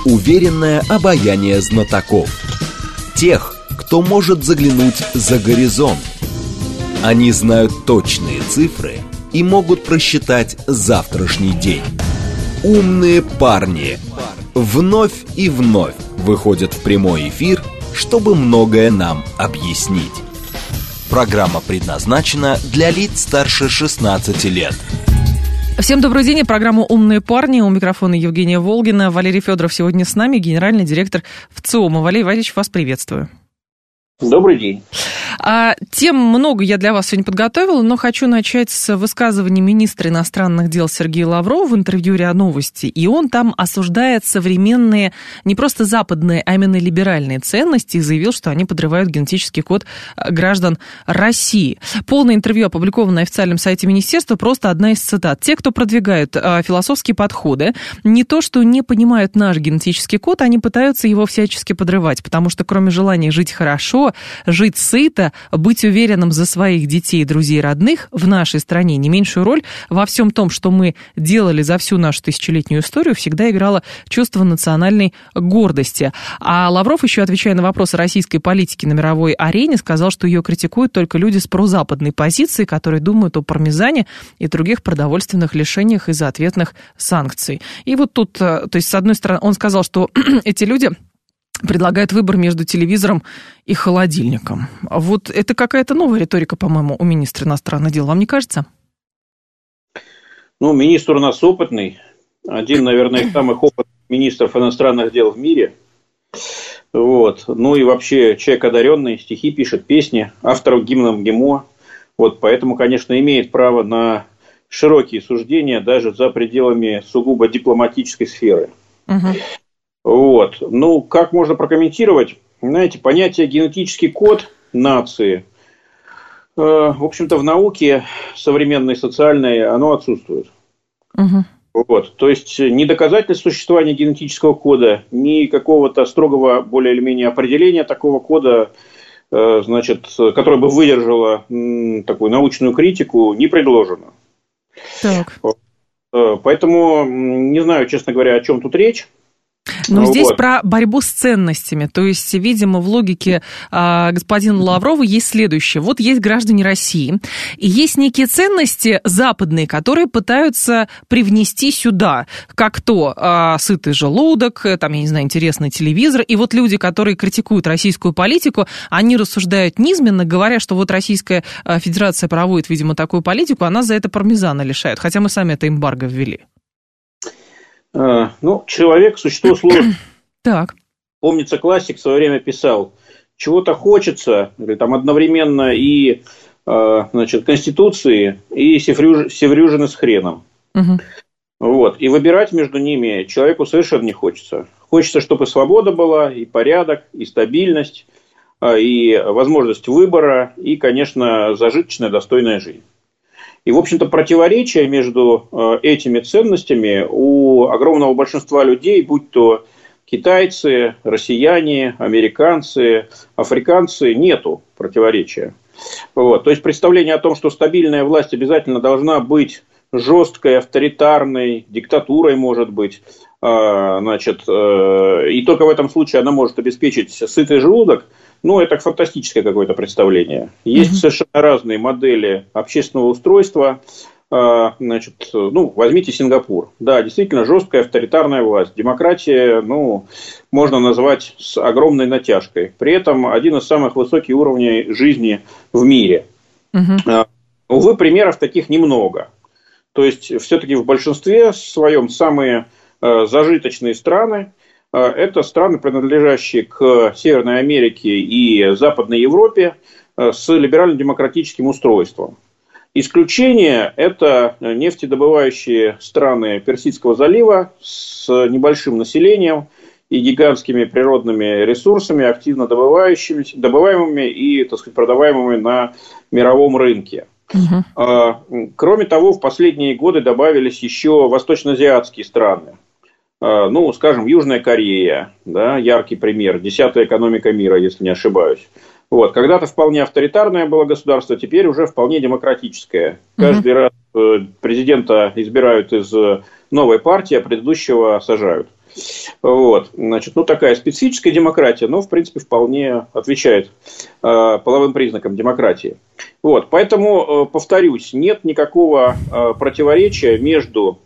уверенное обаяние знатоков. Тех, кто может заглянуть за горизонт. Они знают точные цифры и могут просчитать завтрашний день. Умные парни вновь и вновь выходят в прямой эфир, чтобы многое нам объяснить. Программа предназначена для лиц старше 16 лет. Всем добрый день. Программа «Умные парни». У микрофона Евгения Волгина. Валерий Федоров сегодня с нами, генеральный директор ВЦИОМа. Валерий Валерьевич, вас приветствую. Добрый день. Тем много я для вас сегодня подготовила, но хочу начать с высказывания министра иностранных дел Сергея Лаврова в интервью РИА Новости. И он там осуждает современные, не просто западные, а именно либеральные ценности и заявил, что они подрывают генетический код граждан России. Полное интервью опубликовано на официальном сайте министерства, просто одна из цитат. Те, кто продвигают философские подходы, не то что не понимают наш генетический код, они пытаются его всячески подрывать, потому что кроме желания жить хорошо, жить сыто, быть уверенным за своих детей, друзей, родных в нашей стране не меньшую роль во всем том, что мы делали за всю нашу тысячелетнюю историю, всегда играло чувство национальной гордости. А Лавров, еще отвечая на вопросы российской политики на мировой арене, сказал, что ее критикуют только люди с прозападной позицией, которые думают о пармезане и других продовольственных лишениях из-за ответных санкций. И вот тут, то есть, с одной стороны, он сказал, что эти люди предлагает выбор между телевизором и холодильником. Вот это какая-то новая риторика, по-моему, у министра иностранных дел. Вам не кажется? Министр у нас опытный. Один, наверное, из самых опытных министров иностранных дел в мире. Вот. И вообще человек одаренный, стихи пишет, песни, автор гимнов ГИМО. Вот. Поэтому, конечно, имеет право на широкие суждения даже за пределами сугубо дипломатической сферы. Угу. Вот. Как можно прокомментировать? Знаете, понятие генетический код нации, в общем-то, в науке современной, социальной, оно отсутствует. Угу. Вот. То есть, ни доказательств существования генетического кода, ни какого-то строгого, более или менее, определения такого кода, которое бы выдержало такую научную критику, не предложено. Так. Поэтому не знаю, честно говоря, о чем тут речь. Но здесь про борьбу с ценностями. То есть, видимо, в логике господина Лаврова есть следующее. Вот есть граждане России, и есть некие ценности западные, которые пытаются привнести сюда. Как то сытый желудок, там, я не знаю, интересный телевизор. И вот люди, которые критикуют российскую политику, они рассуждают низменно, говоря, что вот Российская Федерация проводит, видимо, такую политику, а нас за это пармезана лишают. Хотя мы сами это эмбарго ввели. Человек – существо сложное. Так. Помнится, классик в свое время писал, чего-то хочется, там одновременно и Конституции, и севрюжины с хреном. Угу. Вот. И выбирать между ними человеку совершенно не хочется. Хочется, чтобы свобода была, и порядок, и стабильность, и возможность выбора, и, конечно, зажиточная, достойная жизнь. И, в общем-то, противоречие между этими ценностями у огромного большинства людей, будь то китайцы, россияне, американцы, африканцы, нету противоречия. Вот. То есть, представление о том, что стабильная власть обязательно должна быть жесткой, авторитарной, диктатурой, может быть, и только в этом случае она может обеспечить сытый желудок, это фантастическое какое-то представление. Есть совершенно разные модели общественного устройства. Возьмите Сингапур. Да, действительно, жесткая авторитарная власть. Демократия, можно назвать с огромной натяжкой. При этом один из самых высоких уровней жизни в мире. Увы, примеров таких немного. То есть, все-таки в большинстве своем самые зажиточные страны – это страны, принадлежащие к Северной Америке и Западной Европе с либерально-демократическим устройством. Исключение – это нефтедобывающие страны Персидского залива с небольшим населением и гигантскими природными ресурсами, активно добываемыми и, продаваемыми на мировом рынке. Кроме того, в последние годы добавились еще восточноазиатские страны. Скажем, Южная Корея, да, яркий пример, 10-я экономика мира, если не ошибаюсь. Вот. Когда-то вполне авторитарное было государство, теперь уже вполне демократическое. Каждый раз президента избирают из новой партии, а предыдущего сажают. Вот. Значит, такая специфическая демократия, но, в принципе, вполне отвечает половым признакам демократии. Вот. Поэтому, повторюсь, нет никакого противоречия между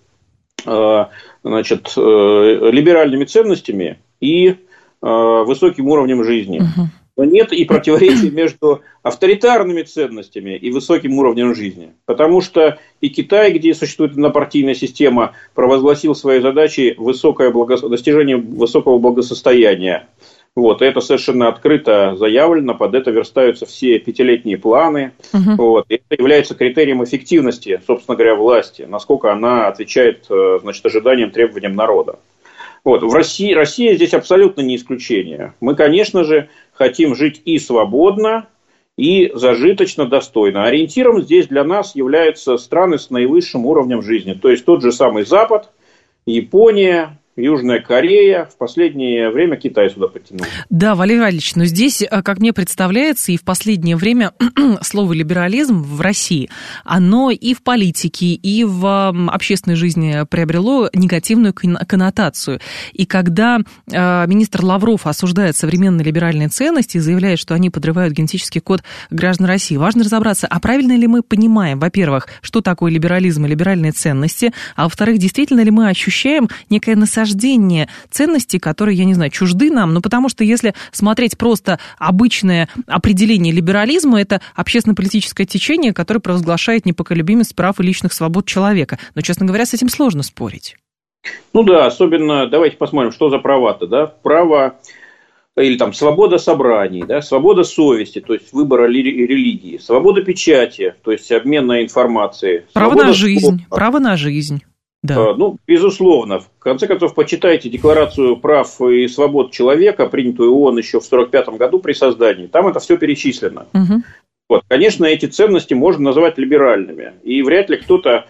либеральными ценностями и высоким уровнем жизни. Но нет и противоречия между авторитарными ценностями и высоким уровнем жизни. Потому что и Китай, где существует однопартийная система, провозгласил своей задачей достижение высокого благосостояния. Вот, это совершенно открыто заявлено, под это верстаются все пятилетние планы. Вот, и это является критерием эффективности, собственно говоря, власти, насколько она отвечает ожиданиям, требованиям народа. Вот, Россия здесь абсолютно не исключение. Мы, конечно же, хотим жить и свободно, и зажиточно, достойно. Ориентиром здесь для нас являются страны с наивысшим уровнем жизни. То есть тот же самый Запад, Япония, Южная Корея, в последнее время Китай сюда подтянул. Да, Валерий Валерьевич, но здесь, как мне представляется, и в последнее время слово «либерализм» в России, оно и в политике, и в общественной жизни приобрело негативную коннотацию. И когда министр Лавров осуждает современные либеральные ценности и заявляет, что они подрывают генетический код граждан России, важно разобраться, а правильно ли мы понимаем, во-первых, что такое либерализм и либеральные ценности, а во-вторых, действительно ли мы ощущаем некое насаждение ценностей, которые, я не знаю, чужды нам, потому что если смотреть просто обычное определение либерализма, это общественно-политическое течение, которое провозглашает непоколебимость прав и личных свобод человека. Но, честно говоря, с этим сложно спорить. Особенно, давайте посмотрим, что за права-то, да, право или там свобода собраний, да, свобода совести, то есть выбора религии, свобода печати, то есть обмена информацией. Право на жизнь, право на жизнь. Да. Безусловно. В конце концов, почитайте Декларацию прав и свобод человека, принятую ООН еще в 1945 году при создании. Там это все перечислено. Вот. Конечно, эти ценности можно называть либеральными. И вряд ли кто-то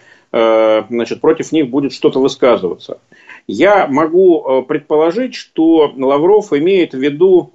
против них будет что-то высказываться. Я могу предположить, что Лавров имеет в виду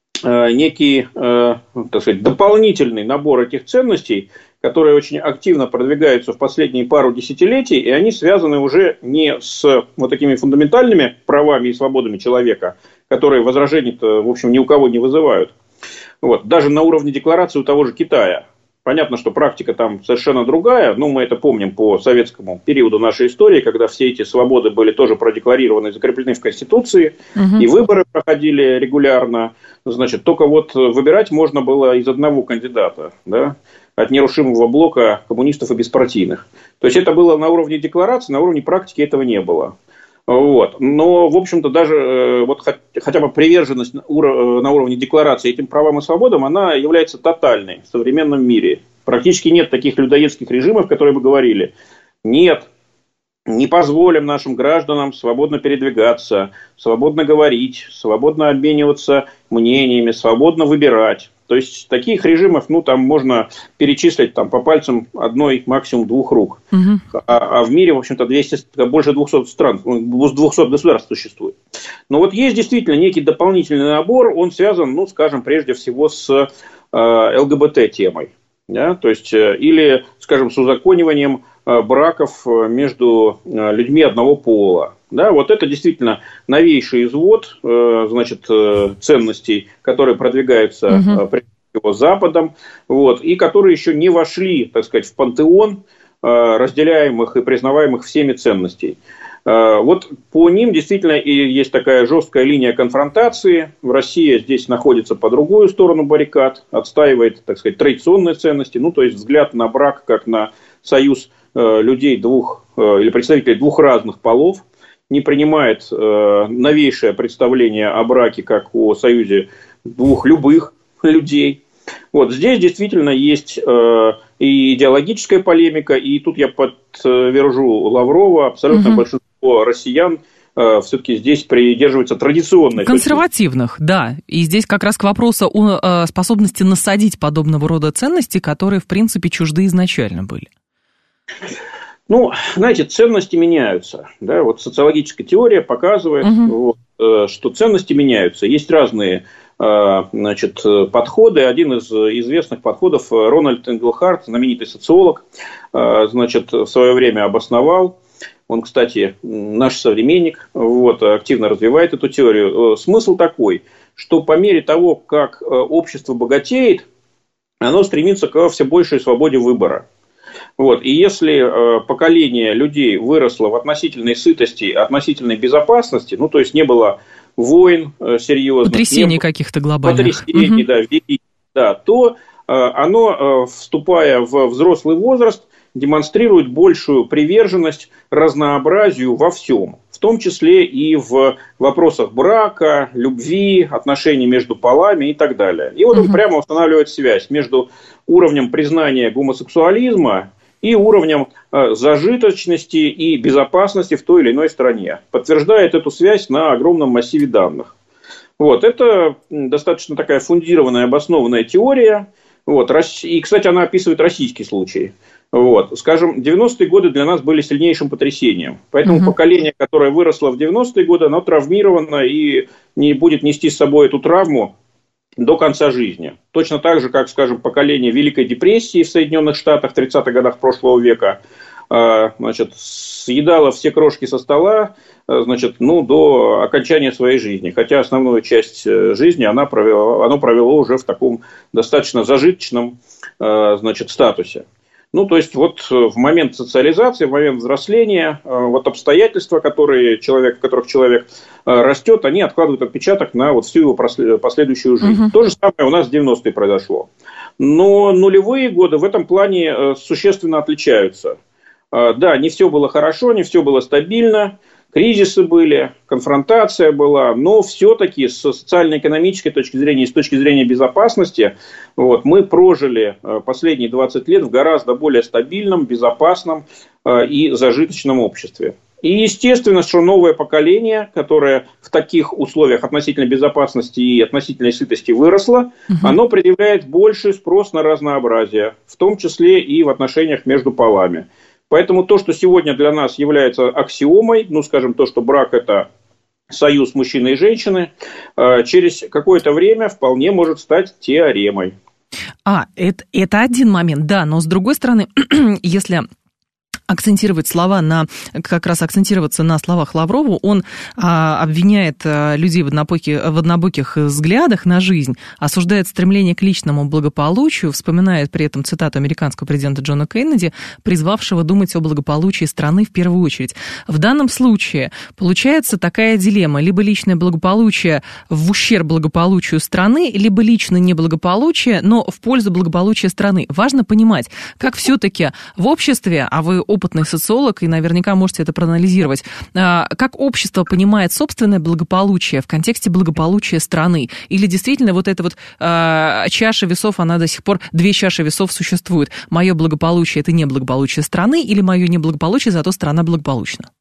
некий, дополнительный набор этих ценностей, которые очень активно продвигаются в последние пару десятилетий, и они связаны уже не с такими фундаментальными правами и свободами человека, которые возражений-то, в общем, ни у кого не вызывают. Вот. Даже на уровне декларации у того же Китая. Понятно, что практика там совершенно другая, но мы это помним по советскому периоду нашей истории, когда все эти свободы были тоже продекларированы и закреплены в Конституции, и выборы проходили регулярно. Только выбирать можно было из одного кандидата, да, от нерушимого блока коммунистов и беспартийных. То есть это было на уровне декларации, на уровне практики этого не было. Вот. Но, в общем-то, даже хотя бы приверженность на уровне декларации этим правам и свободам, она является тотальной в современном мире. Практически нет таких людоедских режимов, которые бы говорили: нет, не позволим нашим гражданам свободно передвигаться, свободно говорить, свободно обмениваться мнениями, свободно выбирать. То есть таких режимов, там можно перечислить по пальцам одной, максимум двух рук. А в мире, в общем-то, больше 200 стран, 200 государств существует. Но есть действительно некий дополнительный набор, он связан, скажем, прежде всего с ЛГБТ-темой. Да? То есть, или, скажем, с узакониванием браков между людьми одного пола. Да, это действительно новейший извод ценностей, которые продвигаются прежде всего Западом, и которые еще не вошли, в пантеон разделяемых и признаваемых всеми ценностей. По ним действительно и есть такая жесткая линия конфронтации. Россия здесь находится по другую сторону баррикад, отстаивает, традиционные ценности, то есть взгляд на брак как на союз людей или представителей двух разных полов, не принимает новейшее представление о браке как о союзе двух любых людей. Здесь действительно есть и идеологическая полемика, и тут я подтвержу Лаврова, абсолютно большинство россиян все-таки здесь придерживаются традиционной. Консервативных, да. И здесь как раз к вопросу о способности насадить подобного рода ценности, которые, в принципе, чужды изначально были. Ценности меняются. Да? Социологическая теория показывает, что ценности меняются. Есть разные подходы. Один из известных подходов Рональд Энгельхарт, знаменитый социолог, в свое время обосновал он, кстати, наш современник, вот, активно развивает эту теорию. Смысл такой, что по мере того, как общество богатеет, оно стремится к все большей свободе выбора. Вот. И если поколение людей выросло в относительной сытости, относительной безопасности, ну, то есть не было войн серьезных, потрясений каких-то глобальных, потрясений, да, то оно, вступая в взрослый возраст, демонстрирует большую приверженность разнообразию во всем, в том числе и в вопросах брака, любви, отношений между полами и так далее. И вот он прямо устанавливает связь между уровнем признания гомосексуализма и уровнем зажиточности и безопасности в той или иной стране. Подтверждает эту связь на огромном массиве данных. Вот, это достаточно такая фундированная, обоснованная теория. Вот, и, кстати, она описывает российский случай. Вот. Скажем, 90-е годы для нас были сильнейшим потрясением. Поэтому поколение, которое выросло в 90-е годы, оно травмировано и не будет нести с собой эту травму до конца жизни. Точно так же, как, скажем, поколение Великой депрессии в Соединенных Штатах в 30-х годах прошлого века, значит, съедало все крошки со стола, значит, ну, до окончания своей жизни. Хотя основную часть жизни оно провело уже в таком достаточно зажиточном, значит, статусе. Ну, то есть, вот в момент социализации, в момент взросления, вот обстоятельства, в которых человек растет, они откладывают отпечаток на вот всю его последующую жизнь. То же самое у нас в 90-е произошло. Но нулевые годы в этом плане существенно отличаются. Да, не все было хорошо, не все было стабильно. Кризисы были, конфронтация была, но все-таки с социально-экономической точки зрения и с точки зрения безопасности вот, мы прожили последние 20 лет в гораздо более стабильном, безопасном и зажиточном обществе. И естественно, что новое поколение, которое в таких условиях относительно безопасности и относительной сытости выросло, оно предъявляет больший спрос на разнообразие, в том числе и в отношениях между полами. Поэтому то, что сегодня для нас является аксиомой, ну, скажем, то, что брак – это союз мужчины и женщины, через какое-то время вполне может стать теоремой. Это один момент, да, но с другой стороны, если акцентироваться на словах Лаврова, он обвиняет людей в однобоких взглядах на жизнь, осуждает стремление к личному благополучию, вспоминает при этом цитату американского президента Джона Кеннеди, призвавшего думать о благополучии страны в первую очередь. В данном случае получается такая дилемма: либо личное благополучие в ущерб благополучию страны, либо личное неблагополучие, но в пользу благополучия страны. Важно понимать, как все-таки в обществе, а вы опытный социолог и наверняка можете это проанализировать, как общество понимает собственное благополучие в контексте благополучия страны? Или действительно вот эта вот чаша весов, она до сих пор, две чаши весов существуют. Мое благополучие – это не благополучие страны, или мое неблагополучие, зато страна благополучна?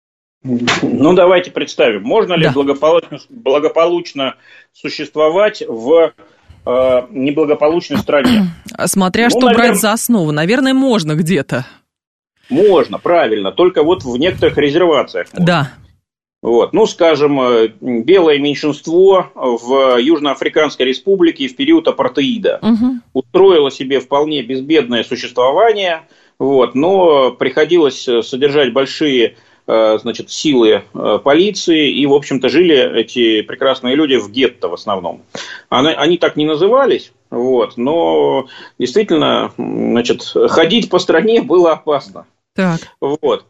Ну, давайте представим, можно ли благополучно существовать в неблагополучной стране? Смотря что брать за основу. Наверное, можно где-то. Можно, правильно, только вот в некоторых резервациях. Да. Вот. Ну, скажем, белое меньшинство в Южноафриканской республике в период апартеида устроило себе вполне безбедное существование, вот, но приходилось содержать большие, значит, силы полиции, и, в общем-то, жили эти прекрасные люди в гетто в основном. Они так не назывались, вот, но действительно, значит, ходить по стране было опасно. Так. Вот.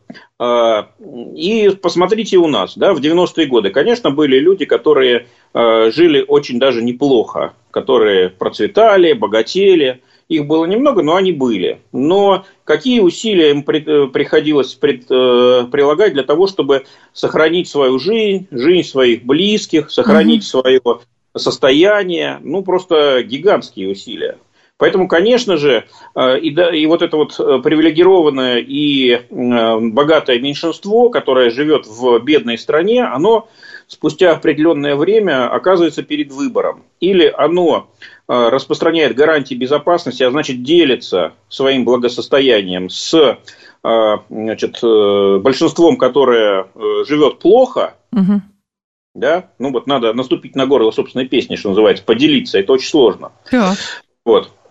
И посмотрите у нас, да, в 90-е годы, конечно, были люди, которые жили очень даже неплохо, которые процветали, богатели. Их было немного, но они были. Но какие усилия им приходилось прилагать для того, чтобы сохранить свою жизнь, жизнь своих близких, сохранить свое состояние? Ну, просто гигантские усилия. Поэтому, конечно же, и вот это вот привилегированное и богатое меньшинство, которое живет в бедной стране, оно спустя определенное время оказывается перед выбором. Или оно распространяет гарантии безопасности, а значит делится своим благосостоянием с, значит, большинством, которое живет плохо. Да? Ну вот надо наступить на горло собственной песни, что называется, поделиться. Это очень сложно. Так. Вот.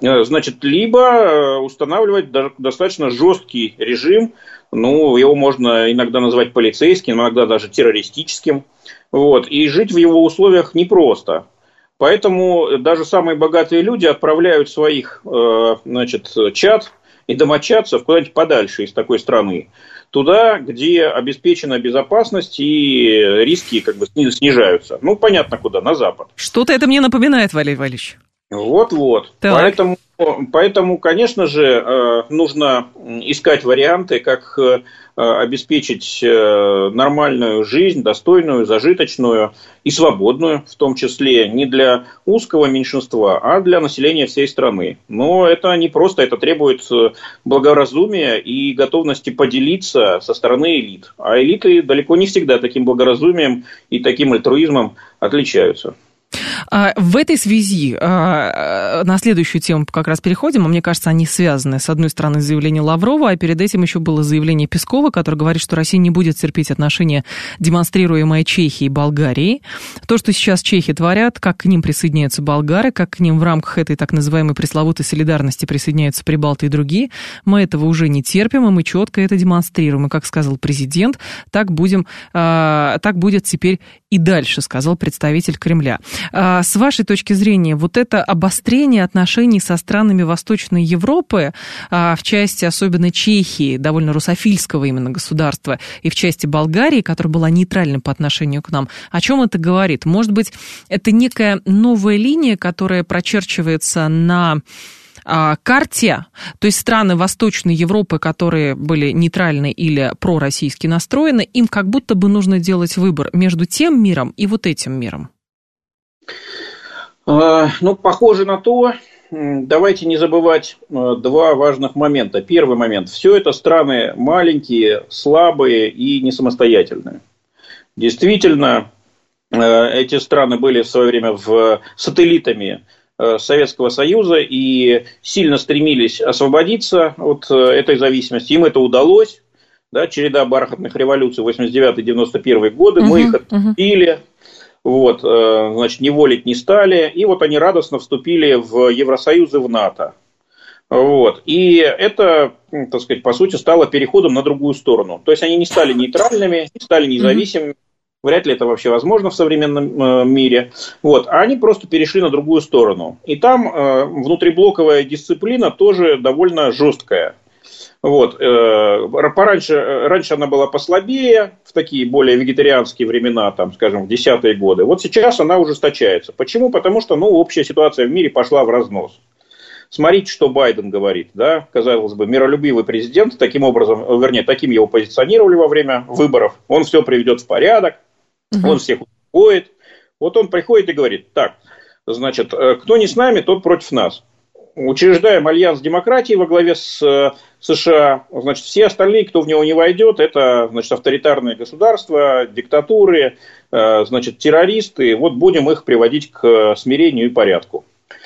Значит, либо устанавливать достаточно жесткий режим, его можно иногда назвать полицейским, иногда даже террористическим, и жить в его условиях непросто. Поэтому даже самые богатые люди отправляют своих, чад и домочадцев куда-нибудь подальше из такой страны. Туда, где обеспечена безопасность и риски снижаются. Понятно куда, на Запад. Что-то это мне напоминает, Валерий Валерьевич. Вот. Поэтому, конечно же, нужно искать варианты, как обеспечить нормальную жизнь, достойную, зажиточную и свободную, в том числе не для узкого меньшинства, а для населения всей страны. Но это не просто, это требует благоразумия и готовности поделиться со стороны элит. А элиты далеко не всегда таким благоразумием и таким альтруизмом отличаются. В этой связи на следующую тему как раз переходим, мне кажется, они связаны. С одной стороны, заявление Лаврова, а перед этим еще было заявление Пескова, который говорит, что Россия не будет терпеть отношения, демонстрируемые Чехией и Болгарией. То, что сейчас чехи творят, как к ним присоединяются болгары, как к ним в рамках этой так называемой пресловутой солидарности присоединяются прибалты и другие, мы этого уже не терпим, и мы четко это демонстрируем. И, как сказал президент, так будет теперь и дальше, сказал представитель Кремля. С вашей точки зрения, вот это обострение отношений со странами Восточной Европы, в части особенно Чехии, довольно русофильского именно государства, и в части Болгарии, которая была нейтральной по отношению к нам, о чем это говорит? Может быть, это некая новая линия, которая прочерчивается на карте, то есть страны Восточной Европы, которые были нейтральны или пророссийски настроены, им как будто бы нужно делать выбор между тем миром и вот этим миром? Похоже на то. Давайте не забывать два важных момента. Первый момент. Все это страны маленькие, слабые и не самостоятельные. Действительно, эти страны были в свое время сателлитами Советского Союза и сильно стремились освободиться от этой зависимости. Им это удалось. Да, череда бархатных революций 89-91 годы. Мы их отпустили. Неволить не стали. И они радостно вступили в Евросоюз и в НАТО. И это, по сути, стало переходом на другую сторону. То есть они не стали нейтральными, не стали независимыми. Вряд ли это вообще возможно в современном мире. А они просто перешли на другую сторону. И там внутриблоковая дисциплина тоже довольно жесткая. Раньше она была послабее, в такие более вегетарианские времена, в 10-е годы. Сейчас она ужесточается. Почему? Потому что, общая ситуация в мире пошла в разнос. Смотрите, что Байден говорит, да, казалось бы, миролюбивый президент, таким его позиционировали во время выборов, он все приведет в порядок, он всех успокоит. Он приходит и говорит, кто не с нами, тот против нас. Учреждаем альянс демократии во главе с США, все остальные, кто в него не войдет, это, авторитарные государства, диктатуры, террористы, будем их приводить к смирению и порядку.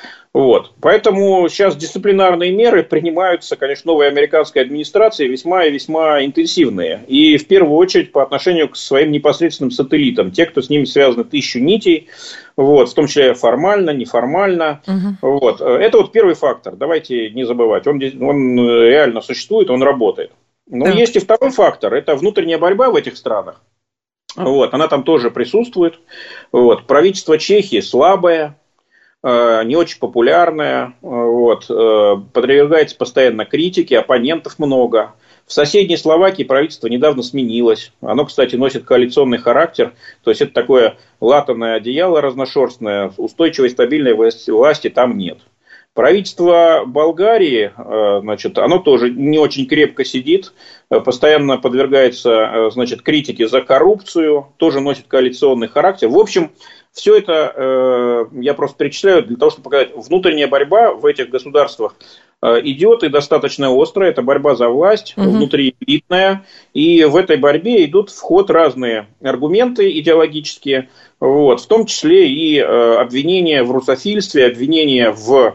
Поэтому сейчас дисциплинарные меры принимаются, конечно, новой американской администрацией весьма и весьма интенсивные. И в первую очередь по отношению к своим непосредственным сателлитам. Те, кто с ними связаны тысячу нитей, в том числе формально, неформально. Это первый фактор, давайте не забывать. Он реально существует, он работает. Но есть и второй фактор, это внутренняя борьба в этих странах. Она там тоже присутствует. Правительство Чехии слабое, не очень популярная, подвергается постоянно критике, оппонентов много. В соседней Словакии правительство недавно сменилось. Оно, кстати, носит коалиционный характер. То есть это такое латаное одеяло разношерстное, устойчивой, стабильной власти там нет. Правительство Болгарии, оно тоже не очень крепко сидит, постоянно подвергается, критике за коррупцию, тоже носит коалиционный характер. В общем, все это я просто перечисляю для того, чтобы показать, внутренняя борьба в этих государствах идет и достаточно острая. Это борьба за власть, внутриэлитная. И в этой борьбе идут в ход разные аргументы идеологические, в том числе и обвинения в русофильстве, обвинения в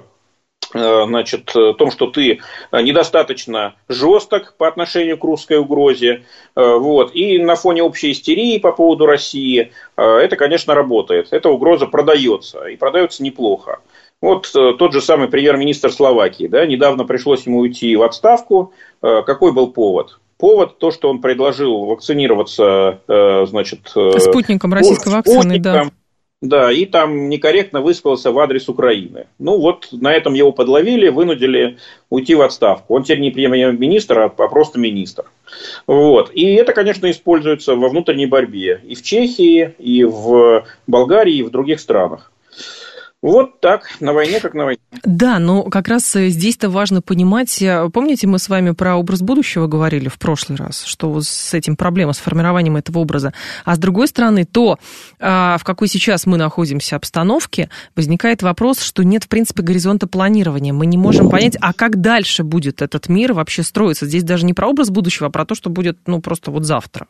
том, что ты недостаточно жесток по отношению к русской угрозе. И на фоне общей истерии по поводу России это, конечно, работает. Эта угроза продается, и продается неплохо. Вот тот же самый премьер-министр Словакии, да, недавно пришлось ему уйти в отставку. Какой был повод? Повод то, что он предложил вакцинироваться, значит, спутником российской вакцины, да. Да, и там некорректно высказался в адрес Украины. Ну вот на этом его подловили, вынудили уйти в отставку. Он теперь не премьер-министр, а просто министр. Вот. И это, конечно, используется во внутренней борьбе и в Чехии, и в Болгарии, и в других странах. Вот так, на войне как на войне. Да, но как раз здесь-то важно понимать, помните, мы с вами про образ будущего говорили в прошлый раз, что вот с этим проблема, с формированием этого образа. А с другой стороны, то, в какой сейчас мы находимся обстановке, возникает вопрос, что нет, в принципе, горизонта планирования. Мы не можем понять, а как дальше будет этот мир вообще строиться. Здесь даже не про образ будущего, а про то, что будет, ну, просто вот завтра.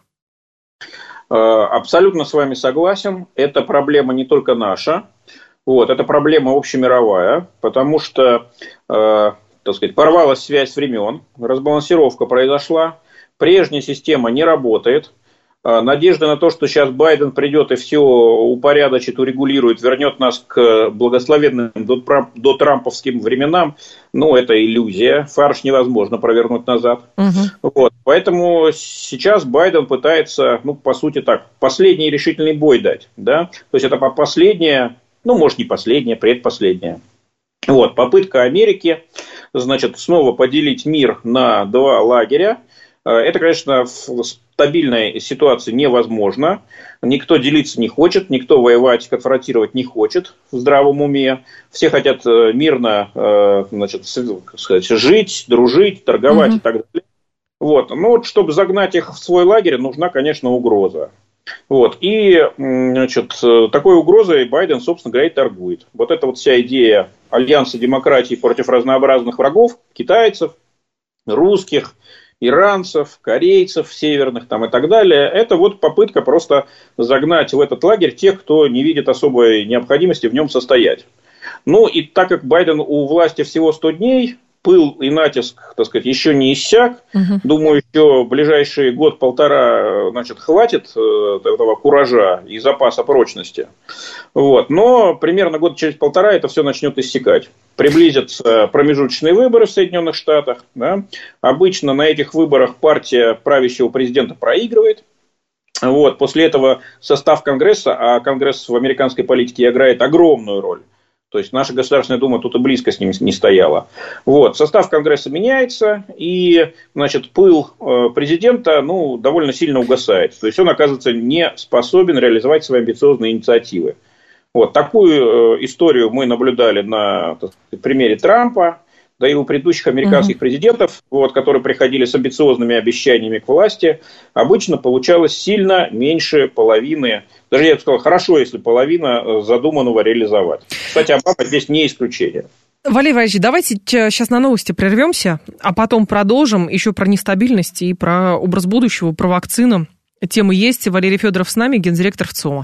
Абсолютно с вами согласен. Это проблема не только наша. Вот, это проблема общемировая, потому что, так сказать, порвалась связь времен, разбалансировка произошла, прежняя система не работает. Надежда на то, что сейчас Байден придет и все упорядочит, урегулирует, вернет нас к благословенным дотрамповским временам, ну, это иллюзия, фарш невозможно провернуть назад. Вот, поэтому сейчас Байден пытается, ну, по сути так, последний решительный бой дать, да, то есть это последняя, ну, может, не последняя, предпоследняя. Вот, попытка Америки, значит, снова поделить мир на два лагеря. Это, конечно, в стабильной ситуации невозможно. Никто делиться не хочет, никто воевать, конфронтировать не хочет в здравом уме. Все хотят мирно, значит, сказать, жить, дружить, торговать и так далее. Вот. Но вот, чтобы загнать их в свой лагерь, нужна, конечно, угроза. Вот. И, значит, такой угрозой Байден, собственно говоря, и торгует. Вот эта вот вся идея альянса демократии против разнообразных врагов, китайцев, русских, иранцев, корейцев северных там, и так далее, это вот попытка просто загнать в этот лагерь тех, кто не видит особой необходимости в нем состоять. Ну и так как Байден у власти всего 100 дней, пыл и натиск, так сказать, еще не иссяк. Думаю, еще ближайший год-полтора, значит, хватит этого куража и запаса прочности. Вот. Но примерно год через полтора это все начнет иссякать. Приблизятся промежуточные выборы в Соединенных Штатах. Да? Обычно на этих выборах партия правящего президента проигрывает. Вот. После этого состав Конгресса, а Конгресс в американской политике играет огромную роль. То есть наша Государственная Дума тут и близко с ним не стояла. Вот. Состав Конгресса меняется, и, значит, пыл президента, ну, довольно сильно угасает. То есть он оказывается не способен реализовать свои амбициозные инициативы. Вот. Такую историю мы наблюдали на, так сказать, примере Трампа, да и у предыдущих американских президентов, вот, которые приходили с амбициозными обещаниями к власти, обычно получалось сильно меньше половины. Даже я бы сказал, хорошо, если половина задуманного реализовать. Кстати, Обама здесь не исключение. Валерий Валерьевич, давайте сейчас на новости прервемся, а потом продолжим еще про нестабильность и про образ будущего, про вакцину. Темы есть. Валерий Федоров с нами, гендиректор ВЦИОМа.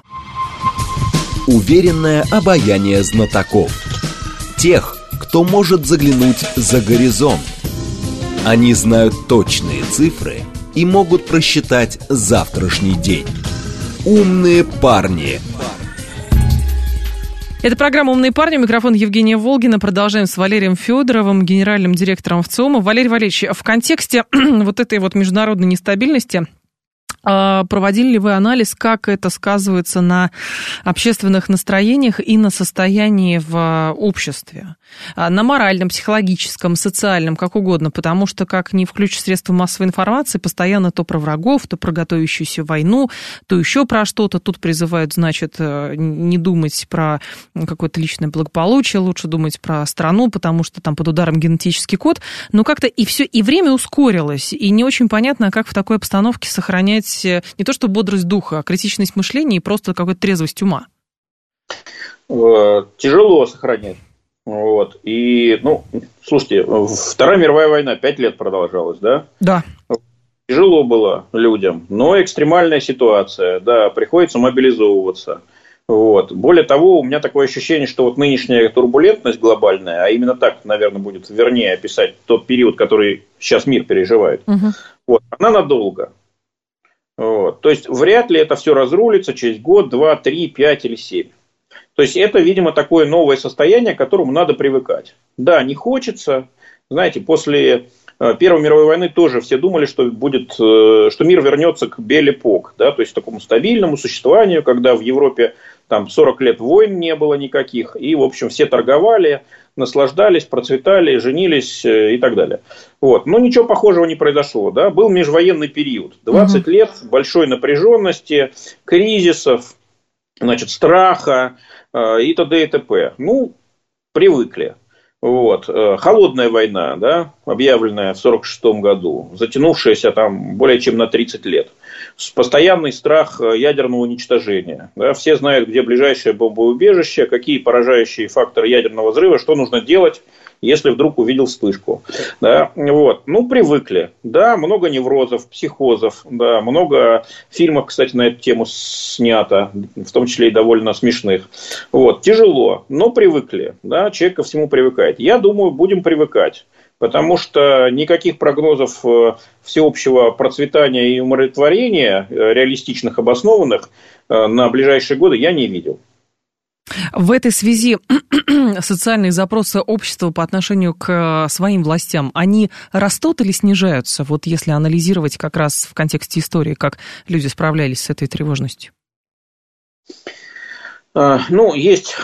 Уверенное обаяние знатоков. Тех, кто может заглянуть за горизонт. Они знают точные цифры и могут просчитать завтрашний день. Умные парни. Это программа «Умные парни». Микрофон Евгения Волгина. Продолжаем с Валерием Федоровым, генеральным директором ВЦИОМа. Валерий Валерьевич, в контексте вот этой вот международной нестабильности проводили ли вы анализ, как это сказывается на общественных настроениях и на состоянии в обществе? На моральном, психологическом, социальном, как угодно, потому что, как ни включишь средства массовой информации, постоянно то про врагов, то про готовящуюся войну, то еще про что-то. Тут призывают, значит, не думать про какое-то личное благополучие, лучше думать про страну, потому что там под ударом генетический код. Но как-то и все, и время ускорилось, и не очень понятно, как в такой обстановке сохранять не то что бодрость духа, а критичность мышления и просто какую-то трезвость ума. Тяжело сохранять. Вот. И, ну, слушайте, Вторая мировая война 5 лет продолжалась, да? Да. Тяжело было людям, но экстремальная ситуация, да, приходится мобилизовываться. Вот. Более того, у меня такое ощущение, что вот нынешняя турбулентность глобальная, а именно так, наверное, будет вернее описать тот период, который сейчас мир переживает, вот, она надолго. Вот. То есть вряд ли это все разрулится через год, 2, 3, 5 или 7. То есть это, видимо, такое новое состояние, к которому надо привыкать. Да, не хочется. Знаете, после Первой мировой войны тоже все думали, что мир вернется к Бель-эпок, да, то есть к такому стабильному существованию, когда в Европе там 40 лет войн не было никаких, и, в общем, все торговали, наслаждались, процветали, женились и так далее. Вот. Но ничего похожего не произошло. Да? Был межвоенный период. 20 лет большой напряженности, кризисов, значит, страха и т.д. и т.п. Ну, привыкли. Вот. Холодная война, да, объявленная в 1946 году, затянувшаяся там более чем на 30 лет. Постоянный страх ядерного уничтожения. Да, все знают, где ближайшее бомбоубежище, какие поражающие факторы ядерного взрыва, что нужно делать, если вдруг увидел вспышку. Да, вот. Ну, привыкли. Да, много неврозов, психозов. Да, много фильмов, кстати, на эту тему снято, в том числе и довольно смешных. Вот. Тяжело, но привыкли. Да, человек ко всему привыкает. Я думаю, будем привыкать. Потому что никаких прогнозов всеобщего процветания и умиротворения, реалистичных, обоснованных, на ближайшие годы я не видел. В этой связи социальные запросы общества по отношению к своим властям, они растут или снижаются? Вот если анализировать как раз в контексте истории, как люди справлялись с этой тревожностью. Ну, есть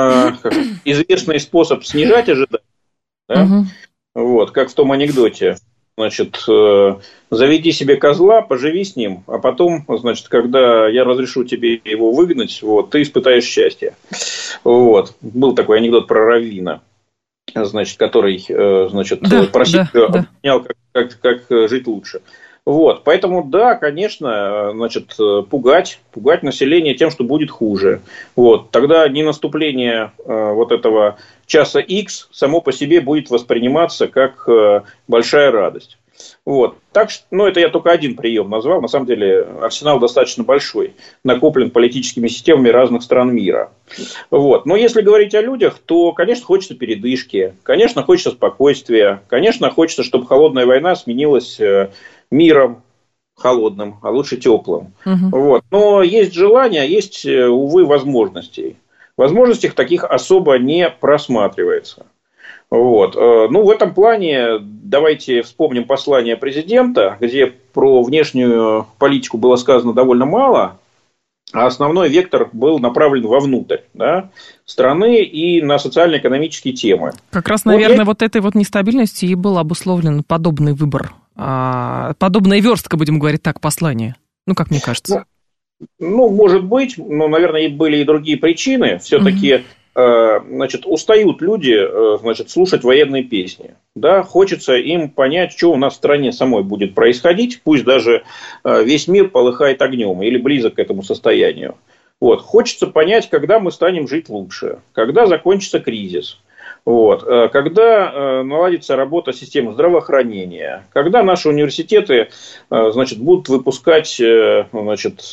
известный способ снижать ожидания. Да? Вот, как в том анекдоте. Значит, заведи себе козла, поживи с ним, а потом, значит, когда я разрешу тебе его выгнать, вот, ты испытаешь счастье. Вот. Был такой анекдот про раввина, значит, который, значит, объяснял, как жить лучше. Вот, поэтому, да, конечно, значит, пугать население тем, что будет хуже. Вот, тогда не наступление вот этого часа X само по себе будет восприниматься как большая радость. Вот. Так что, ну, это я только один прием назвал. На самом деле, арсенал достаточно большой, накоплен политическими системами разных стран мира. Вот. Но если говорить о людях, то, конечно, хочется передышки, конечно, хочется спокойствия, конечно, хочется, чтобы холодная война сменилась миром холодным, а лучше теплым. Вот. Но есть желание, есть, увы, возможности. Возможностей таких особо не просматривается. Вот. Ну, в этом плане давайте вспомним послание президента, где про внешнюю политику было сказано довольно мало, а основной вектор был направлен вовнутрь, да, страны и на социально-экономические темы. Как раз, наверное, вот этой вот нестабильности и был обусловлен подобный выбор, подобная верстка, будем говорить так, послания. Ну, как мне кажется. Ну, может быть, но, наверное, были и другие причины. Все-таки, значит, устают люди, значит, слушать военные песни. Да, хочется им понять, что у нас в стране самой будет происходить. Пусть даже весь мир полыхает огнем или близок к этому состоянию. Вот. Хочется понять, когда мы станем жить лучше, когда закончится кризис. Вот. Когда наладится работа системы здравоохранения, когда наши университеты, значит, будут выпускать, значит,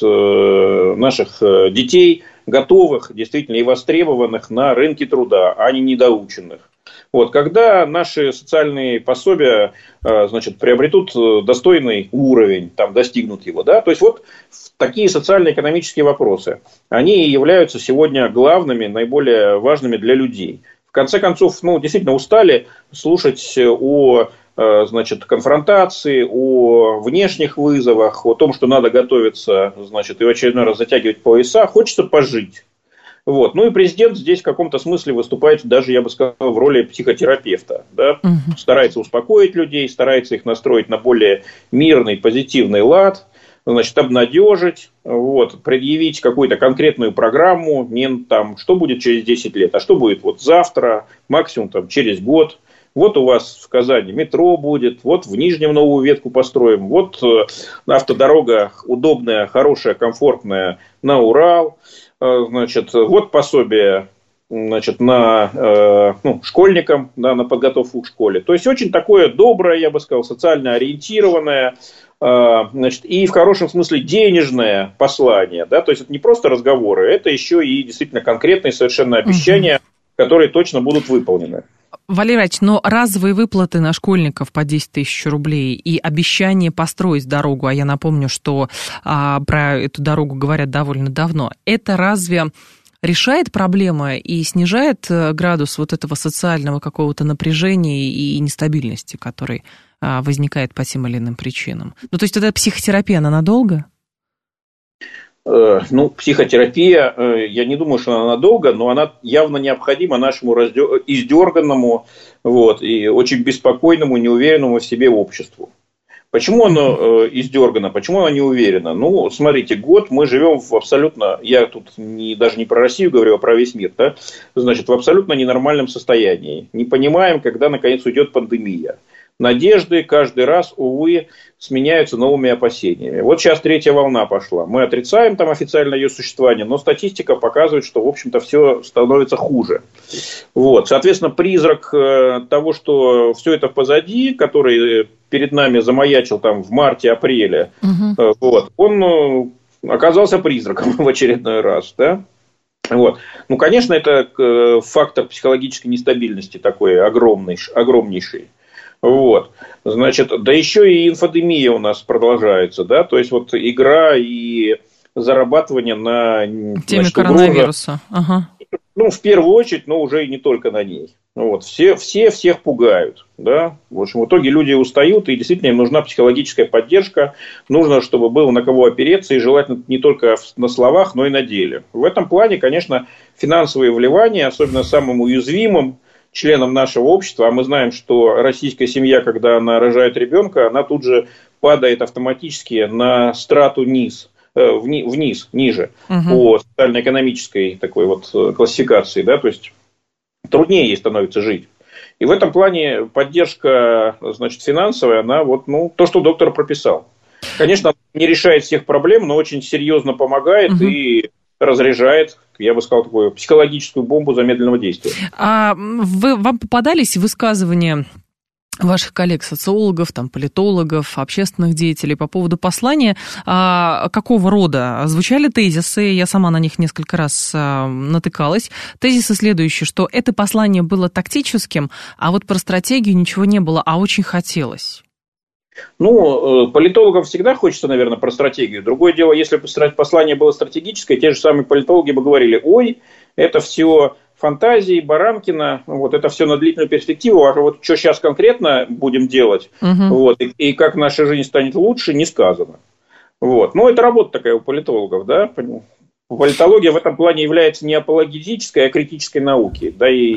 наших детей готовых, действительно и востребованных на рынке труда, а не недоученных. Вот. Когда наши социальные пособия, значит, приобретут достойный уровень, там, достигнут его. Да? То есть, вот такие социально-экономические вопросы, они являются сегодня главными, наиболее важными для людей. В конце концов, ну, действительно устали слушать о, значит, конфронтации, о внешних вызовах, о том, что надо готовиться, значит, и в очередной раз затягивать пояса. Хочется пожить. Вот. Ну и президент здесь в каком-то смысле выступает даже, я бы сказал, в роли психотерапевта. Да? Старается успокоить людей, старается их настроить на более мирный, позитивный лад. Значит, обнадежить, вот, предъявить какую-то конкретную программу, не там, что будет через 10 лет, а что будет вот завтра, максимум там, через год. Вот у вас в Казани метро будет, вот в Нижнем новую ветку построим, вот автодорога удобная, хорошая, комфортная на Урал, значит, вот пособие, значит, на, школьникам, да, на подготовку к школе. То есть, очень такое доброе, я бы сказал, социально ориентированное, значит, и в хорошем смысле денежное послание. Да? То есть, это не просто разговоры, это еще и действительно конкретные совершенно обещания, которые точно будут выполнены. Валерий Ильич, но разовые выплаты на школьников по 10 тысяч рублей и обещание построить дорогу, а я напомню, что про эту дорогу говорят довольно давно, это разве решает проблемы и снижает градус вот этого социального какого-то напряжения и нестабильности, который возникает по тем или иным причинам? Ну, то есть эта психотерапия, она надолго? Ну, психотерапия, я не думаю, что она надолго, но она явно необходима нашему издерганному, и очень беспокойному, неуверенному в себе обществу. Почему оно издергано, почему оно не уверено? Ну, смотрите, год мы живем в абсолютно, я тут даже не про Россию говорю, а про весь мир, да? Значит, в абсолютно ненормальном состоянии. Не понимаем, когда наконец уйдет пандемия. Надежды каждый раз, увы, сменяются новыми опасениями. Вот сейчас третья волна пошла. Мы отрицаем там официально ее существование, но статистика показывает, что, в общем-то, все становится хуже. Соответственно, призрак того, что все это позади, который перед нами замаячил там в марте-апреле, он оказался призраком в очередной раз, да? Ну, конечно, это фактор психологической нестабильности такой огромнейший. Значит, да еще и инфодемия у нас продолжается, да, то есть игра и зарабатывание на теме коронавируса. Ага. Ну, в первую очередь, но уже и не только на ней. Все всех пугают, да. В общем, в итоге люди устают, и действительно им нужна психологическая поддержка, нужно, чтобы было на кого опереться, и желательно не только на словах, но и на деле. В этом плане, конечно, финансовые вливания, особенно самым уязвимым членам нашего общества, а мы знаем, что российская семья, когда она рожает ребенка, она тут же падает автоматически на страту ниже, по социально-экономической такой классификации, да, то есть труднее ей становится жить. И в этом плане поддержка, значит, финансовая, она то, что доктор прописал. Конечно, не решает всех проблем, но очень серьезно помогает и разряжает, я бы сказал, такую психологическую бомбу замедленного действия. А вам попадались высказывания ваших коллег-социологов, политологов, общественных деятелей по поводу послания? Какого рода? Звучали тезисы, я сама на них несколько раз натыкалась. Тезисы следующие, что это послание было тактическим, а про стратегию ничего не было, а очень хотелось. Ну, политологам всегда хочется, наверное, про стратегию. Другое дело, если бы послание было стратегическое, те же самые политологи бы говорили: ой, это все фантазии Баранкина, это все на длительную перспективу, а что сейчас конкретно будем делать, и как наша жизнь станет лучше, не сказано. Ну, это работа такая у политологов, да. Политология в этом плане является не апологетической, а критической науки, да, и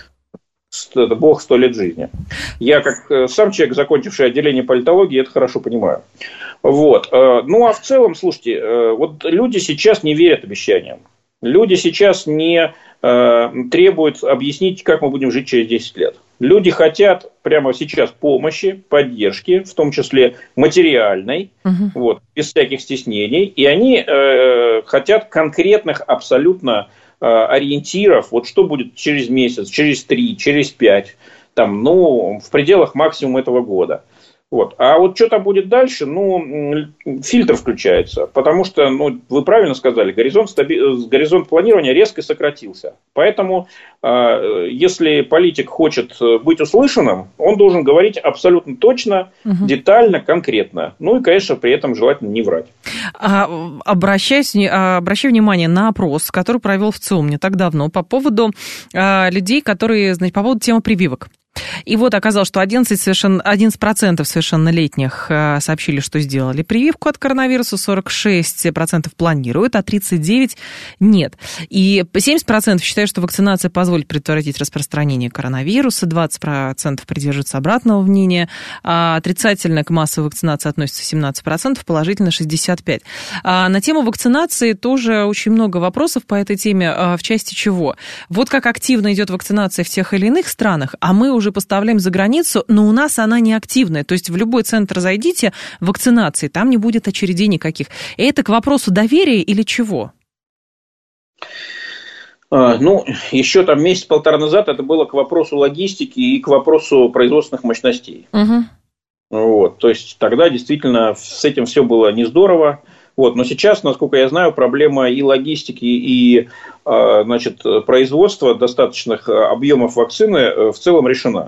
Бог 100 лет жизни. Я, как сам человек, закончивший отделение политологии, это хорошо понимаю. Ну, а в целом, слушайте, люди сейчас не верят обещаниям. Люди сейчас не требуют объяснить, как мы будем жить через 10 лет. Люди хотят прямо сейчас помощи, поддержки, в том числе материальной, без всяких стеснений. И они хотят конкретных абсолютно ориентиров, что будет через месяц, через 3, через 5, в пределах максимум этого года. А что там будет дальше, фильтр включается, потому что, вы правильно сказали, горизонт планирования резко сократился. Поэтому, если политик хочет быть услышанным, он должен говорить абсолютно точно, детально, конкретно. Ну и, конечно, при этом желательно не врать. Обращаю внимание на опрос, который провел ВЦИОМ не так давно по поводу людей, которые, по поводу темы прививок. И оказалось, что 11% совершеннолетних сообщили, что сделали прививку от коронавируса, 46% планируют, а 39% нет. И 70% считают, что вакцинация позволит предотвратить распространение коронавируса, 20% придерживаются обратного мнения, отрицательно к массовой вакцинации относятся 17%, положительно 65%. На тему вакцинации тоже очень много вопросов по этой теме, в части чего. Как активно идет вакцинация в тех или иных странах, а мы уже поставляем за границу, но у нас она не активная. То есть в любой центр зайдите вакцинации, там не будет очередей никаких. И это к вопросу доверия или чего? Еще месяц-полтора назад это было к вопросу логистики и к вопросу производственных мощностей. То есть тогда действительно с этим все было не здорово. Но сейчас, насколько я знаю, проблема и логистики, и производства достаточных объемов вакцины в целом решена.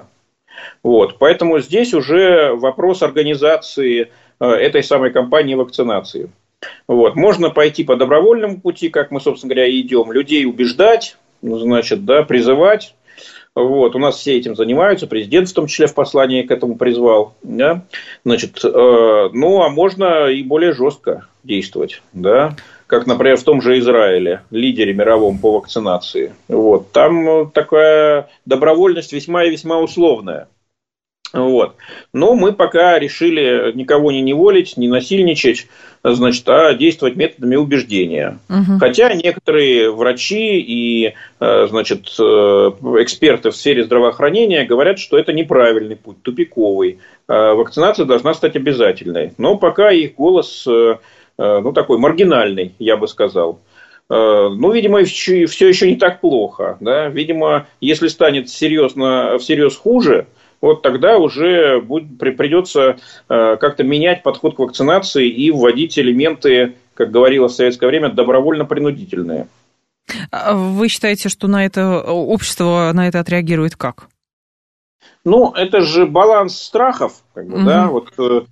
Поэтому здесь уже вопрос организации этой самой кампании вакцинации. Вот. Можно пойти по добровольному пути, как мы, собственно говоря, и идем, людей убеждать, значит, да, призывать. Вот. У нас все этим занимаются, президент в том числе в послании к этому призвал. Да? Значит, ну, а можно и более жестко действовать, да? Как, например, в том же Израиле, лидере мировом по вакцинации. Вот. Там такая добровольность весьма и весьма условная. Вот. Но мы пока решили никого не неволить, не насильничать, значит, а действовать методами убеждения. Угу. Хотя некоторые врачи и, значит, эксперты в сфере здравоохранения говорят, что это неправильный путь, тупиковый. Вакцинация должна стать обязательной. Но пока их голос, ну, такой маргинальный, я бы сказал. Ну, видимо, все еще не так плохо. Да? Видимо, если станет всерьез хуже, вот тогда уже придется как-то менять подход к вакцинации и вводить элементы, как говорилось в советское время, добровольно-принудительные. Вы считаете, что на это общество на это отреагирует как? Ну, это же баланс страхов, как бы, да, вот.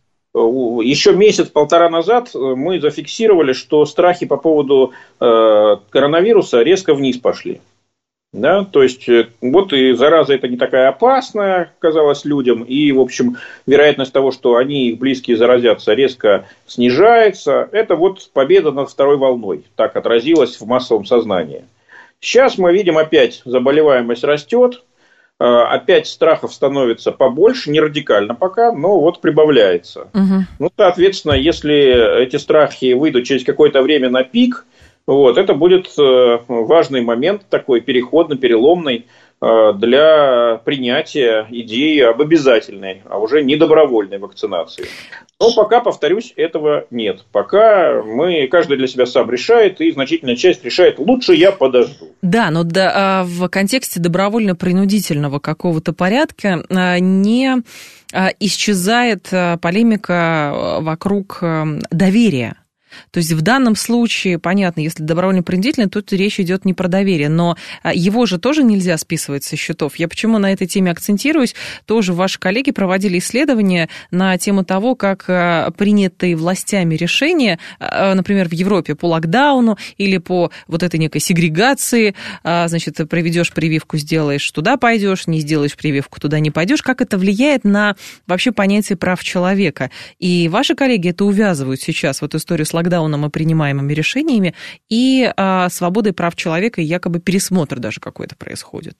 Еще месяц-полтора назад мы зафиксировали, что страхи по поводу коронавируса резко вниз пошли. Да, то есть, вот и зараза это не такая опасная, казалось людям, и, в общем, вероятность того, что они и их близкие заразятся, резко снижается. Это вот победа над второй волной, так отразилось в массовом сознании. Сейчас мы видим, опять заболеваемость растет, опять страхов становится побольше, не радикально пока, но вот прибавляется. Угу. Ну, соответственно, если эти страхи выйдут через какое-то время на пик, вот, это будет важный момент, такой переходный, переломный для принятия идеи об обязательной, а уже не добровольной вакцинации. Но пока, повторюсь, этого нет. Пока каждый для себя сам решает, и значительная часть решает, лучше я подожду. Да, но в контексте добровольно-принудительного какого-то порядка не исчезает полемика вокруг доверия. То есть в данном случае, понятно, если добровольно-принудительно, тут речь идет не про доверие, но его же тоже нельзя списывать со счетов. Я почему на этой теме акцентируюсь? Тоже ваши коллеги проводили исследования на тему того, как принятые властями решения, например, в Европе по локдауну или по вот этой некой сегрегации, значит, проведешь прививку, сделаешь, туда пойдешь, не сделаешь прививку, туда не пойдешь, как это влияет на вообще понятие прав человека. И ваши коллеги это увязывают сейчас, вот историю с локдауном и принимаемыми решениями, и свободой прав человека, и якобы пересмотр даже какой-то происходит.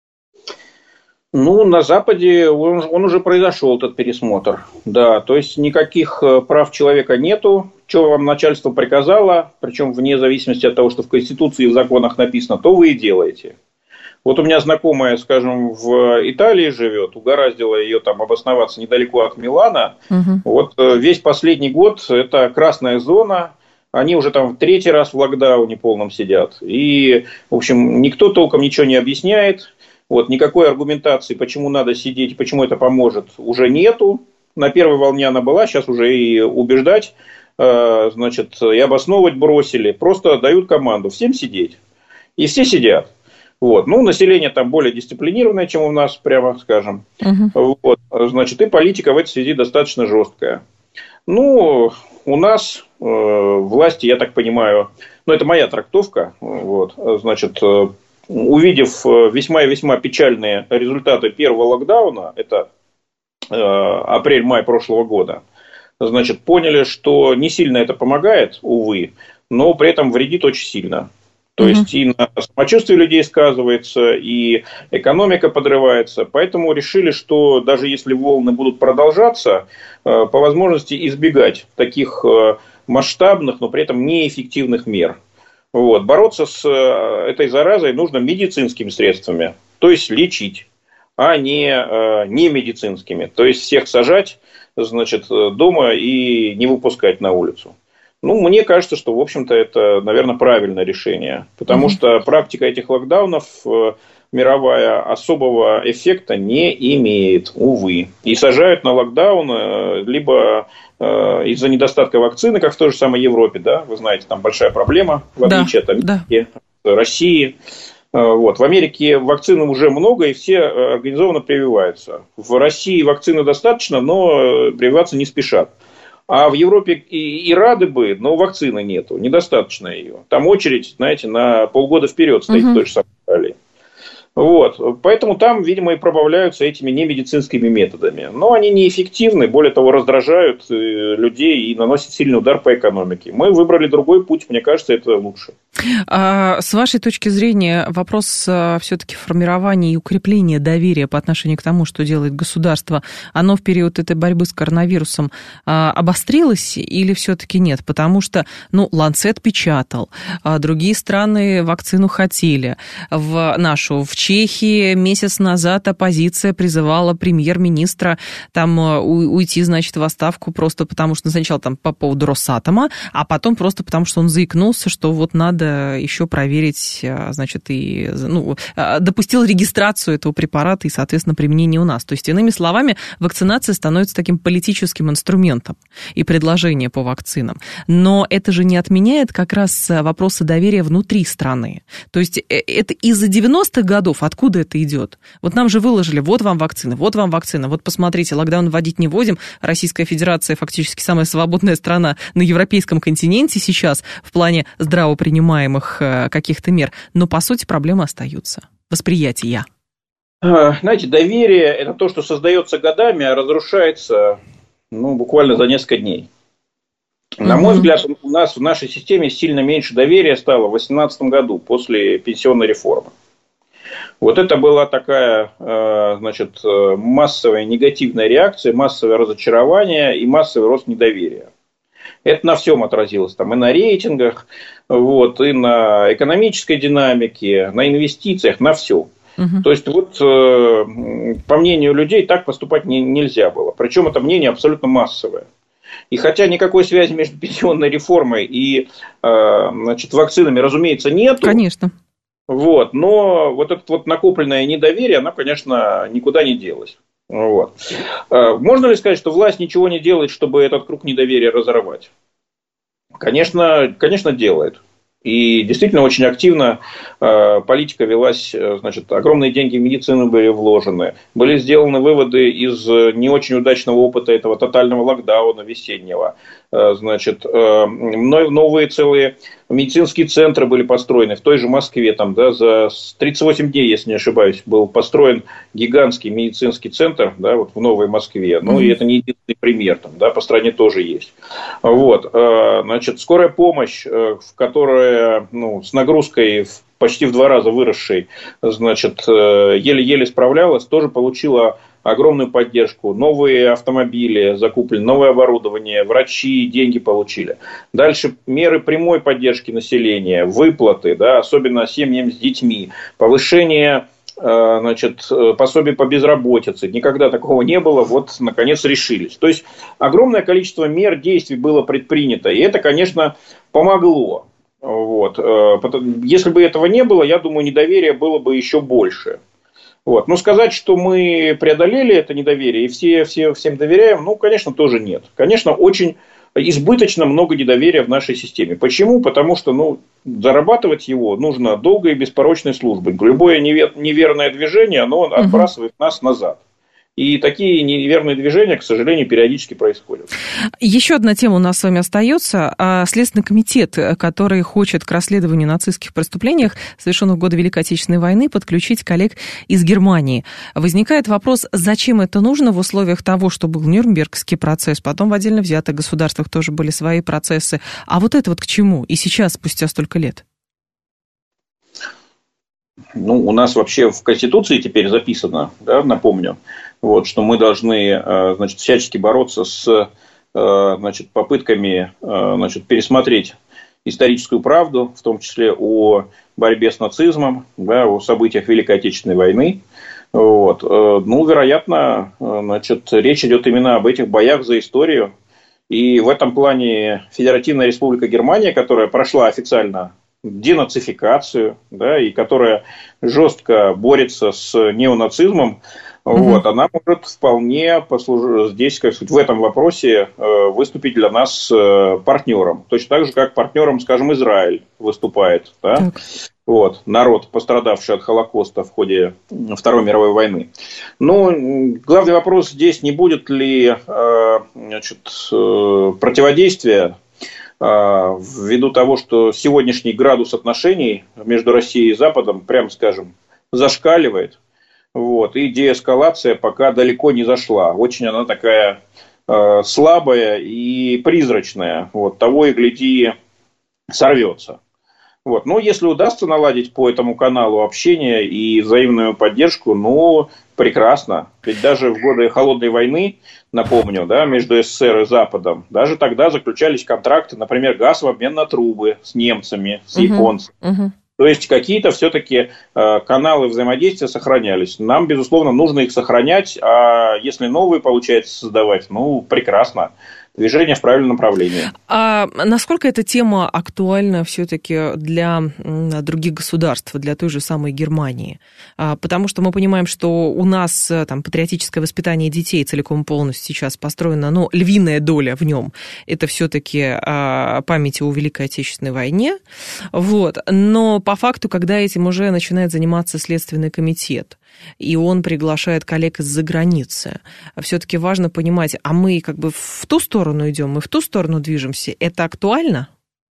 Ну, на Западе он уже произошел, этот пересмотр. Да, то есть никаких прав человека нету. Что вам начальство приказало, причем вне зависимости от того, что в Конституции и в законах написано, то вы и делаете. Вот у меня знакомая, скажем, в Италии живет, угораздило ее там обосноваться недалеко от Милана. Угу. Вот весь последний год это красная зона, они уже там в третий раз в локдауне полном сидят. И, в общем, никто толком ничего не объясняет. Вот, никакой аргументации, почему надо сидеть, почему это поможет, уже нету. На первой волне она была, сейчас уже и убеждать, значит, и обосновывать бросили. Просто дают команду всем сидеть. И все сидят. Вот. Ну, население там более дисциплинированное, чем у нас, прямо скажем. Угу. Вот. Значит, и политика в этой связи достаточно жесткая. Ну, у нас власти, я так понимаю, ну, это моя трактовка, вот, значит, увидев весьма и весьма печальные результаты первого локдауна, это апрель-май прошлого года, значит, поняли, что не сильно это помогает, увы, но при этом вредит очень сильно. То есть и на самочувствие людей сказывается, и экономика подрывается. Поэтому решили, что даже если волны будут продолжаться, по возможности избегать таких масштабных, но при этом неэффективных мер. Вот. Бороться с этой заразой нужно медицинскими средствами, то есть лечить, а не медицинскими. То есть всех сажать, значит, дома и не выпускать на улицу. Ну, мне кажется, что, в общем-то, это, наверное, правильное решение. Потому что практика этих локдаунов мировая особого эффекта не имеет, увы. И сажают на локдаун либо из-за недостатка вакцины, как в той же самой Европе, да, вы знаете, там большая проблема, в отличие от Америки, России. Вот. В Америке вакцины уже много, и все организованно прививаются. В России вакцины достаточно, но прививаться не спешат. А в Европе и рады бы, но вакцины нету, недостаточно ее. Там очередь, знаете, на полгода вперед стоит в той же самой Италии. Вот. Поэтому там, видимо, и пробавляются этими немедицинскими методами. Но они неэффективны, более того, раздражают людей и наносят сильный удар по экономике. Мы выбрали другой путь, мне кажется, это лучше. А с вашей точки зрения, вопрос все-таки формирования и укрепления доверия по отношению к тому, что делает государство, оно в период этой борьбы с коронавирусом обострилось или все-таки нет? Потому что, Lancet печатал, другие страны вакцину хотели, в Чехии месяц назад оппозиция призывала премьер-министра там уйти, значит, в отставку просто потому, что сначала там по поводу Росатома, а потом просто потому, что он заикнулся, что вот надо еще проверить, значит, и допустил регистрацию этого препарата и, соответственно, применение у нас. То есть, иными словами, вакцинация становится таким политическим инструментом и предложение по вакцинам. Но это же не отменяет как раз вопросы доверия внутри страны. То есть, это из-за 90-х годов откуда это идет? Вот нам же выложили, вот вам вакцина, вот посмотрите, локдаун вводить не вводим, Российская Федерация фактически самая свободная страна на европейском континенте сейчас в плане здраво принимаемых каких-то мер, но по сути проблемы остаются. Восприятие. Знаете, доверие – это то, что создается годами, а разрушается буквально за несколько дней. На мой взгляд, у нас в нашей системе сильно меньше доверия стало в 2018 году после пенсионной реформы. Вот это была такая, массовая негативная реакция, массовое разочарование и массовый рост недоверия. Это на всем отразилось, и на рейтингах, и на экономической динамике, на инвестициях, на всем. То есть, по мнению людей, так поступать нельзя было. Причем это мнение абсолютно массовое. И хотя никакой связи между пенсионной реформой и вакцинами, разумеется, нету. Конечно. Но это накопленное недоверие, оно, конечно, никуда не делось. Можно ли сказать, что власть ничего не делает, чтобы этот круг недоверия разорвать? Конечно, делает. И действительно очень активно политика велась, огромные деньги в медицину были вложены, были сделаны выводы из не очень удачного опыта этого тотального локдауна весеннего. Новые целые медицинские центры были построены в той же Москве, за 38 дней, если не ошибаюсь, был построен гигантский медицинский центр, в Новой Москве. И это не единственный пример, по стране тоже есть. Скорая помощь, которая с нагрузкой почти в 2 раза выросшей, еле-еле справлялась, тоже получила огромную поддержку. Новые автомобили закуплены, новое оборудование, врачи деньги получили. Дальше меры прямой поддержки населения, выплаты, особенно семьям с детьми, повышение пособий по безработице. Никогда такого не было, наконец решились. То есть, огромное количество мер, действий было предпринято. И это, конечно, помогло. Если бы этого не было, я думаю, недоверие было бы еще больше. Но сказать, что мы преодолели это недоверие и всем доверяем, конечно, тоже нет. Конечно, очень избыточно много недоверия в нашей системе. Почему? Потому что зарабатывать его нужно долгой и беспорочной службой. Любое неверное движение, оно отбрасывает нас назад. И такие неверные движения, к сожалению, периодически происходят. Еще одна тема у нас с вами остается. Следственный комитет, который хочет к расследованию нацистских преступлений, совершенных в годы Великой Отечественной войны, подключить коллег из Германии. Возникает вопрос, зачем это нужно в условиях того, что был Нюрнбергский процесс, потом в отдельно взятых государствах тоже были свои процессы. А это к чему? И сейчас, спустя столько лет? У нас вообще в Конституции теперь записано, напомню, что мы должны, всячески бороться с, попытками, пересмотреть историческую правду, в том числе о борьбе с нацизмом, о событиях Великой Отечественной войны. Вероятно, речь идет именно об этих боях за историю. И в этом плане Федеративная Республика Германия, которая прошла официально денацификацию, и которая жестко борется с неонацизмом, Вот, она может вполне здесь, как сказать, в этом вопросе выступить для нас партнером. Точно так же, как партнером, скажем, Израиль выступает. Да? Вот, народ, пострадавший от Холокоста в ходе Второй мировой войны. Но главный вопрос здесь, не будет ли противодействия ввиду того, что сегодняшний градус отношений между Россией и Западом, прямо скажем, зашкаливает. Вот, и деэскалация пока далеко не зашла. Очень она такая слабая и призрачная. Вот, того и гляди, сорвется. Вот. Но если удастся наладить по этому каналу общение и взаимную поддержку, ну, прекрасно. Ведь даже в годы Холодной войны, напомню, да, между СССР и Западом, даже тогда заключались контракты, например, газ в обмен на трубы с немцами, с японцами. То есть какие-то все-таки каналы взаимодействия сохранялись. Нам, безусловно, нужно их сохранять, а если новые получается создавать, ну, прекрасно. Движение в правильном направлении. А насколько эта тема актуальна все-таки для других государств, для той же самой Германии? Потому что мы понимаем, что у нас там патриотическое воспитание детей целиком полностью сейчас построено, но львиная доля в нем это все-таки память о Великой Отечественной войне. Вот. Но по факту, когда этим уже начинает заниматься Следственный комитет, и он приглашает коллег из-за границы, все-таки важно понимать, а мы как бы в ту сторону идем, мы в ту сторону движемся. Это актуально?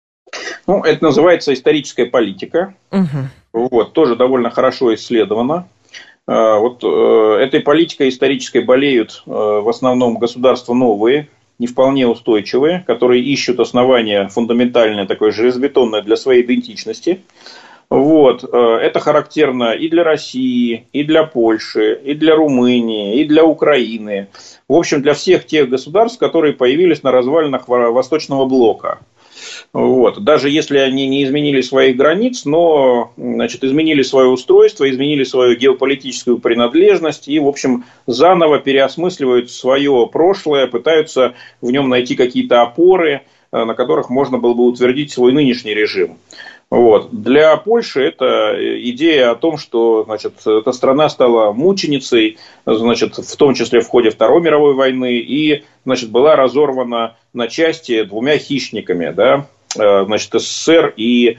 Ну, это называется историческая политика. Вот, тоже довольно хорошо исследовано. Вот этой политикой исторической болеют в основном государства новые, не вполне устойчивые, которые ищут основания фундаментальное, такое железобетонное для своей идентичности. Вот. Это характерно и для России, и для Польши, и для Румынии, и для Украины. В общем, для всех тех государств, которые появились на развалинах Восточного блока. Вот. Даже если они не изменили своих границ, но, значит, изменили свое устройство, изменили свою геополитическую принадлежность и, в общем, заново переосмысливают свое прошлое, пытаются в нем найти какие-то опоры, на которых можно было бы утвердить свой нынешний режим. Вот. Для Польши это идея о том, что, значит, эта страна стала мученицей, значит, в том числе в ходе Второй мировой войны, и, значит, была разорвана на части двумя хищниками, да, значит, СССР и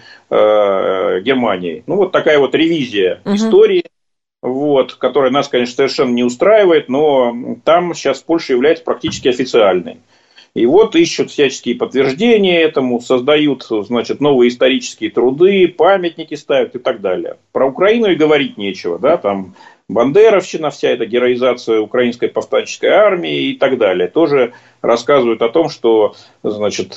Германией. Ну, вот такая вот ревизия истории, вот, которая нас, конечно, совершенно не устраивает, но там сейчас Польша является практически официальной. И вот ищут всяческие подтверждения этому, создают, значит, новые исторические труды, памятники ставят и так далее. Про Украину и говорить нечего, да, там бандеровщина, вся эта героизация украинской повстанческой армии и так далее. Тоже рассказывают о том, что, значит,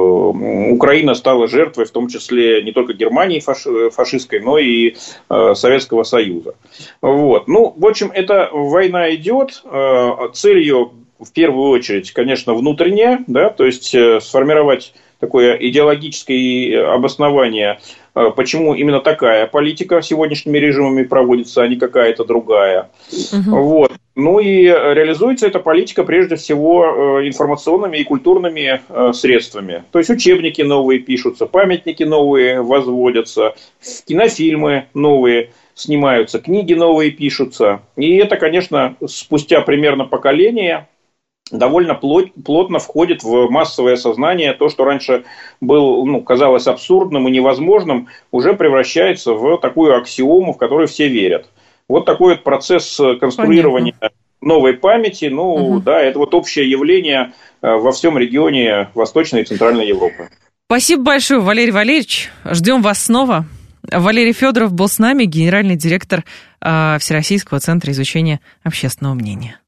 Украина стала жертвой, в том числе не только Германии фашистской, но и Советского Союза. Вот. Ну, в общем, эта война идет, цель ее в первую очередь, конечно, внутренняя, да, то есть сформировать такое идеологическое обоснование, почему именно такая политика сегодняшними режимами проводится, а не какая-то другая. Вот. Ну и реализуется эта политика прежде всего информационными и культурными средствами. То есть учебники новые пишутся, памятники новые возводятся, кинофильмы новые снимаются, книги новые пишутся. И это, конечно, спустя примерно поколение довольно плотно входит в массовое сознание. То, что раньше было, ну, казалось абсурдным и невозможным, уже превращается в такую аксиому, в которую все верят. Вот такой вот процесс конструирования новой памяти, ну, да, это вот общее явление во всем регионе Восточной и Центральной Европы. Спасибо большое, Валерий Валерьевич. Ждем вас снова. Валерий Федоров был с нами, генеральный директор Всероссийского центра изучения общественного мнения.